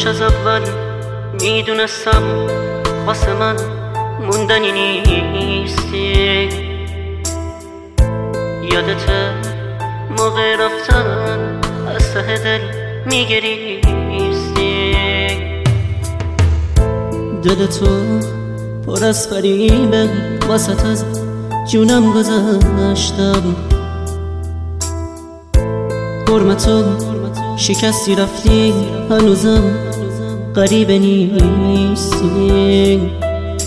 کاش از اول میدونستم واسه من موندنی نیستی. یادته موقع رفتن از ته دل میگریستی. دل تو پر از فریبه، واسط از جونم گذاشتم. حرمتو شکستی رفتی، هنوزم غریبه نیستی.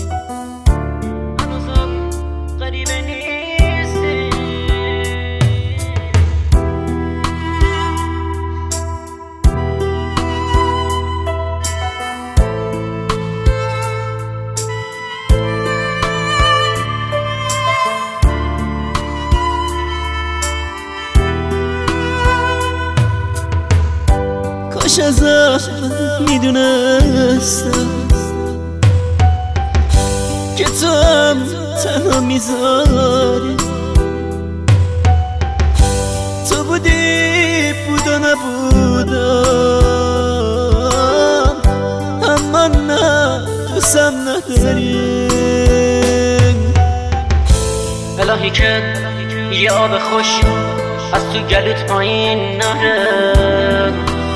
کاش از اول میدونستم که تو هم تنها میذاری. تو بودی بود و نبودم، اما نه دوستم نداری. الهی که یه آب خوش از تو گلوت پایین نره.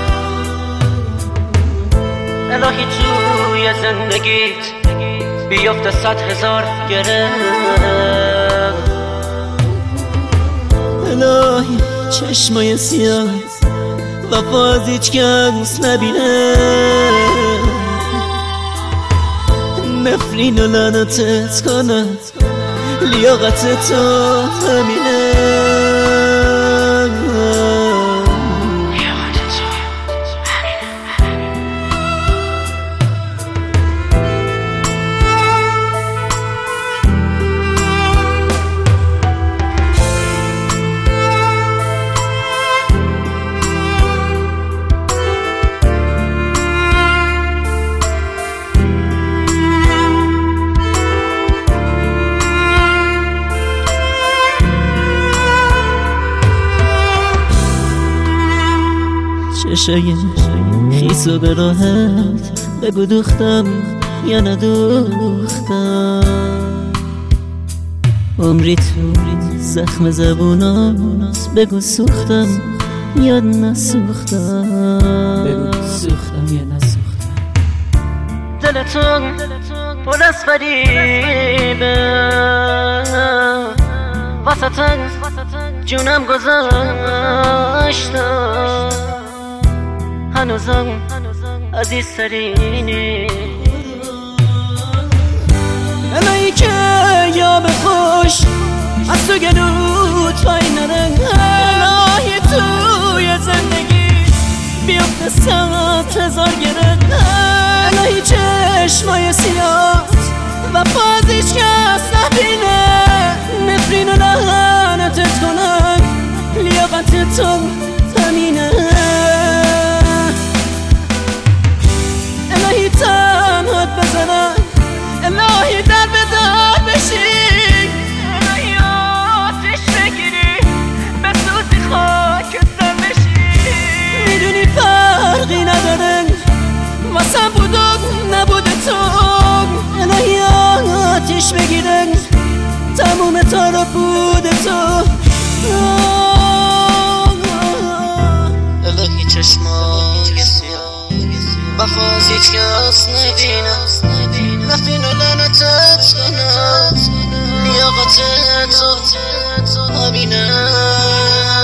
الهی توی زندگیت بیافته 100,000 گره. الهی چشمای سیاه وفا از هیچ کس نبینه. نفرین و لعنتت کنه، لیاقت تو همینه. چشای خیسو به راحت بگو دوختم یا ندوختم. عمری تو زخم زبونات بگو سوختم یا نسوختم. بگو سوختم یا نسوختم. دلتون پر از فریبه، واسط جونم گذاشتم. هنوزم عزیزترینی. الهی که یا به خوش از تو گلوت پایین نره. الهی توی زندگی بیافته 100,000 گره. الهی چشمای سیاه وفا از هیچ کس نبینه. نفرین و لعنتت کنن، لیاقت تو همینه. الهی تنهات بزنم، الهی در به در بشی. الهی آتش بگیری بسوزی خاک سر بشی. میدونی فرقی نداره واسم بود و نبود تو. الهی آتش بگیره تموم تارا بود تو. الهی چشمای سیاه وفا از هیچ کس نبینم. نفرین و لعنتت کنم، لیاقت تو همینه.